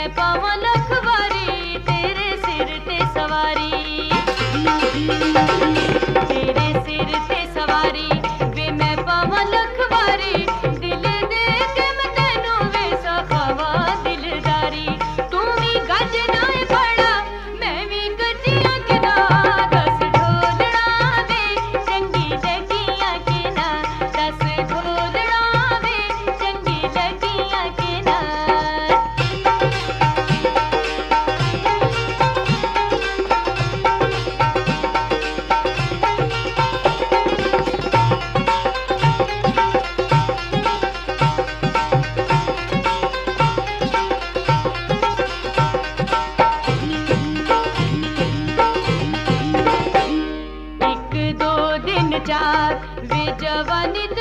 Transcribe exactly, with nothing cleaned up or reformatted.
मैं पावां लखवारी तेरे सिर ते सवारी, तेरे सिर ते सवारी वे मैं पावां लखवारी, दिल दे के मैं तैनू वे सखावा दिलदारी। तू भी गज नाए बड़ा मैं भी गजियां के ना, दस ढोलना वे चंगी लगियां के ना, दस ढोलना वे चंगी लगियां के ना। एक दो दिन चार वे जवानी